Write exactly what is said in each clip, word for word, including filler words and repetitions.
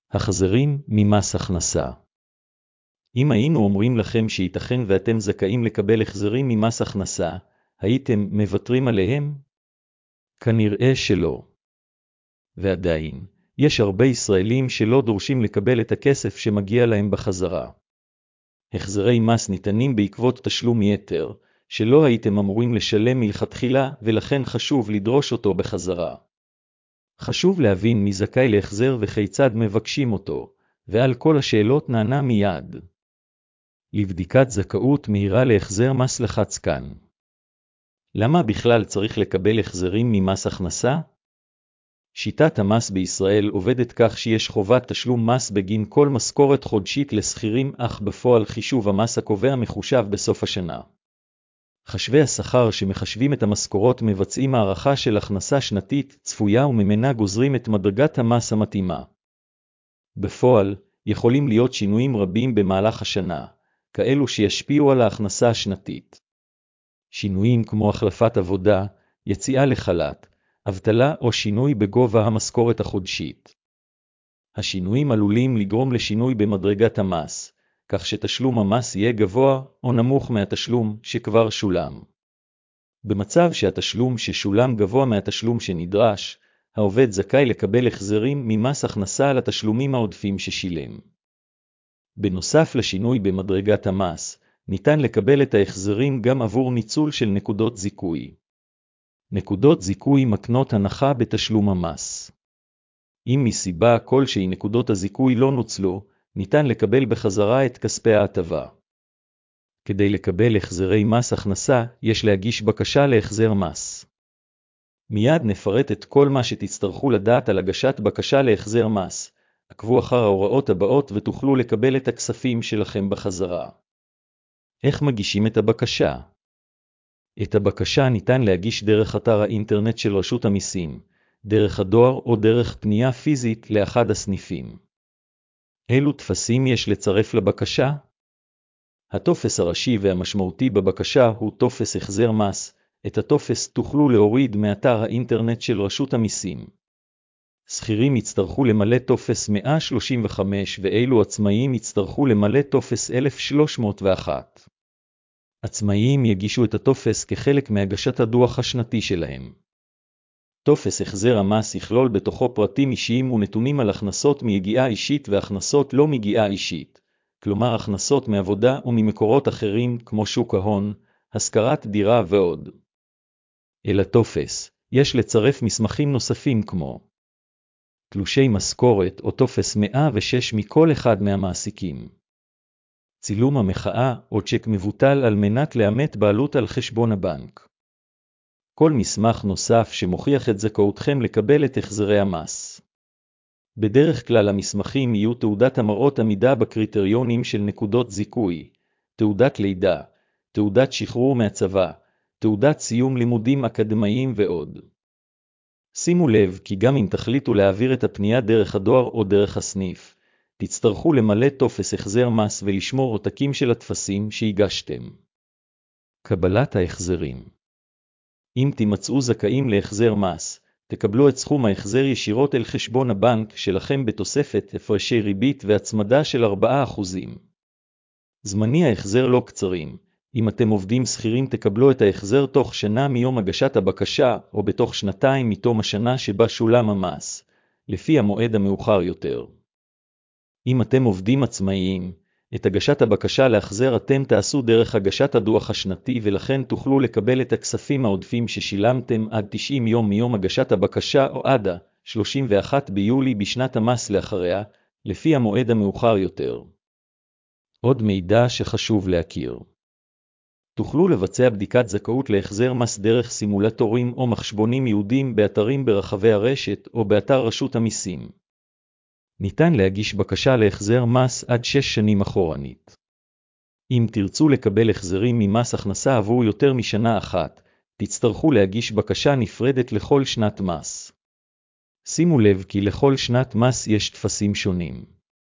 החזרים ממס הכנסה. אם היינו אומרים לכם שייתכן ואתם זכאים לקבל החזרים ממס הכנסה, הייתם מוותרים עליהם? כנראה שלא. ועדיין, יש הרבה ישראלים שלא דורשים לקבל את הכסף שמגיע להם בחזרה. החזרי מס ניתנים בעקבות תשלום יתר, שלא הייתם אמורים לשלם מלכתחילה, ולכן חשוב לדרוש אותו בחזרה. חשוב להבין מי זכאי להחזר וכיצד מבקשים אותו, ועל כל השאלות נענה מיד. לבדיקת זכאות מהירה להחזר מס לחץ כאן. למה בכלל צריך לקבל החזרים ממס הכנסה? שיטת המס בישראל עובדת כך שיש חובת תשלום מס בגין כל משכורת חודשית לשכירים, אך בפועל חישוב המס הקובע מחושב בסוף השנה. חשבי השכר שמחשבים את המשכורות מבצעים הערכה של הכנסה שנתית צפויה וממנה גוזרים את מדרגת המס המתאימה. בפועל, יכולים להיות שינויים רבים במהלך השנה, כאלו שישפיעו על ההכנסה השנתית. שינויים כמו החלפת עבודה, יציאה לחל"ת, אבטלה או שינוי בגובה המשכורת החודשית. השינויים עלולים לגרום לשינוי במדרגת המס, כך שתשלום המס יהיה גבוה או נמוך מהתשלום שכבר שולם. במצב שהתשלום ששולם גבוה מהתשלום שנדרש, העובד זכאי לקבל החזרים ממס הכנסה על התשלומים העודפים ששילם. בנוסף לשינוי במדרגת המס, ניתן לקבל את ההחזרים גם עבור ניצול של נקודות זיכוי. נקודות זיכוי מקנות הנחה בתשלום המס. אם מסיבה כלשהי נקודות הזיכוי לא נוצלו, ניתן לקבל בחזרה את כספי ההטבה. כדי לקבל החזרי מס הכנסה, יש להגיש בקשה להחזר מס. מיד נפרט את כל מה שתצטרכו לדעת על הגשת בקשה להחזר מס. עקבו אחר ההוראות הבאות ותוכלו לקבל את הכספים שלכם בחזרה. איך מגישים את הבקשה? את הבקשה ניתן להגיש דרך אתר האינטרנט של רשות המיסים, דרך הדואר או דרך פנייה פיזית לאחד הסניפים. אילו טפסים יש לצרף לבקשה? הטופס הראשי והמשמעותי בבקשה הוא טופס החזר מס. את הטופס תוכלו להוריד מאתר האינטרנט של רשות המיסים. שכירים יצטרכו למלא טופס מאה שלושים וחמש ואילו עצמאיים יצטרכו למלא טופס אלף שלוש מאות ואחת. עצמאיים יגישו את הטופס כחלק מהגשת הדוח השנתי שלהם. טופס החזר המס יכלול בתוכו פרטים אישיים ונתונים על הכנסות מיגיעה אישית והכנסות לא מיגיעה אישית, כלומר הכנסות מעבודה וממקורות אחרים כמו שוק ההון, השכרת דירה ועוד. אל הטופס יש לצרף מסמכים נוספים כמו תלושי משכורת או טופס מאה ושש מכל אחד מהמעסיקים. צילום המחאה או צ'ק מבוטל על מנת לאמת בעלות על חשבון הבנק. כל מסמך נוסף שמוכיח את זכאותכם לקבל את החזרי המס. בדרך כלל המסמכים יהיו תעודת המראות עמידה בקריטריונים של נקודות זיכוי, תעודת לידה, תעודת שחרור מהצבא, תעודת סיום לימודים אקדמיים ועוד. שימו לב כי גם אם תחליטו להעביר את הפנייה דרך הדואר או דרך הסניף, תצטרכו למלא טופס החזר מס ולשמור עותקים של הטפסים שהגשתם. קבלת ההחזרים. אם תימצאו זכאים להחזר מס, תקבלו את סכום ההחזר ישירות אל חשבון הבנק שלכם בתוספת הפרשי ריבית והצמדה של ארבעה אחוזים. זמני ההחזר לא קצרים. אם אתם עובדים שכירים תקבלו את ההחזר תוך שנה מיום הגשת הבקשה או בתוך שנתיים מתום השנה שבה שולם המס, לפי המועד המאוחר יותר. אם אתם עובדים עצמאיים, את הגשת הבקשה להחזר אתם תעשו דרך הגשת הדוח השנתי ולכן תוכלו לקבל את הכספים העודפים ששילמתם עד תשעים יום מיום הגשת הבקשה או עד ה-שלושים ואחד ביולי בשנת המס לאחריה, לפי המועד המאוחר יותר. עוד מידע שחשוב להכיר. תוכלו לבצע בדיקת זכאות להחזר מס דרך סימולטורים או מחשבונים ייעודיים באתרים ברחבי הרשת או באתר רשות המיסים. ניתן להגיש בקשה להחזר מס עד שש שנים אחורנית. אם תרצו לקבל החזרים ממס הכנסה עבור יותר משנה אחת, תצטרכו להגיש בקשה נפרדת לכל שנת מס. שימו לב כי לכל שנת מס יש טפסים שונים.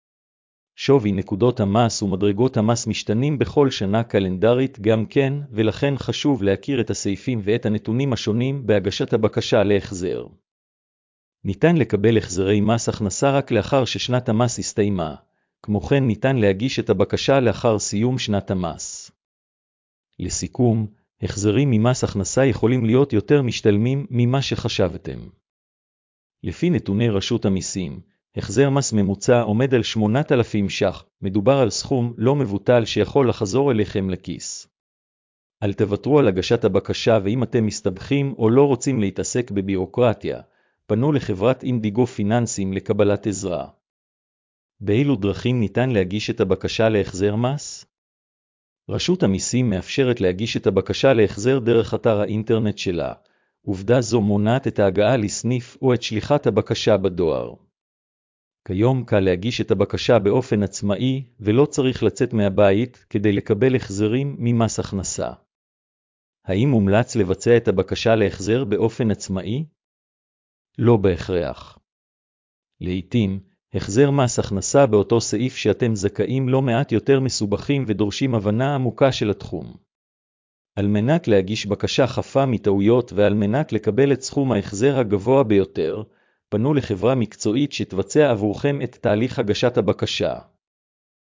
שווי נקודות המס ומדרגות המס משתנים בכל שנה קלנדרית גם כן, ולכן חשוב להכיר את הסעיפים ואת הנתונים השונים בהגשת הבקשה להחזר. ניתן לקבל החזרי מס הכנסה רק לאחר ששנת המס הסתיימה. כמו כן ניתן להגיש את הבקשה לאחר סיום שנת המס. לסיכום, החזרים ממס הכנסה יכולים להיות יותר משתלמים ממה שחשבתם. לפי נתוני רשות המיסים, החזר מס ממוצע עומד על שמונת אלפים ש"ח, מדובר על סכום לא מבוטל שיכול לחזור אליכם לכיס. אל תוותרו על הגשת הבקשה, ואם אתם מסתבכים או לא רוצים להתעסק בבירוקרטיה, פנו לחברת אינדיגו פיננסים לקבלת עזרה. באילו דרכים ניתן להגיש את הבקשה להחזר מס? רשות המיסים מאפשרת להגיש את הבקשה להחזר דרך אתר האינטרנט שלה. עובדה זו מונעת את ההגעה לסניף או את שליחת הבקשה בדואר. כיום קל להגיש את הבקשה באופן עצמאי, ולא צריך לצאת מהבית כדי לקבל החזרים ממס הכנסה. האם מומלץ לבצע את הבקשה להחזר באופן עצמאי? לא בהכרח. לעתים, החזר מס הכנסה באותו סעיף שאתם זכאים לא מעט יותר מסובכים ודורשים הבנה עמוקה של התחום. על מנת להגיש בקשה חפה מטעויות ועל מנת לקבל את סכום ההחזר הגבוה ביותר, פנו לחברה מקצועית שתבצע עבורכם את תהליך הגשת הבקשה.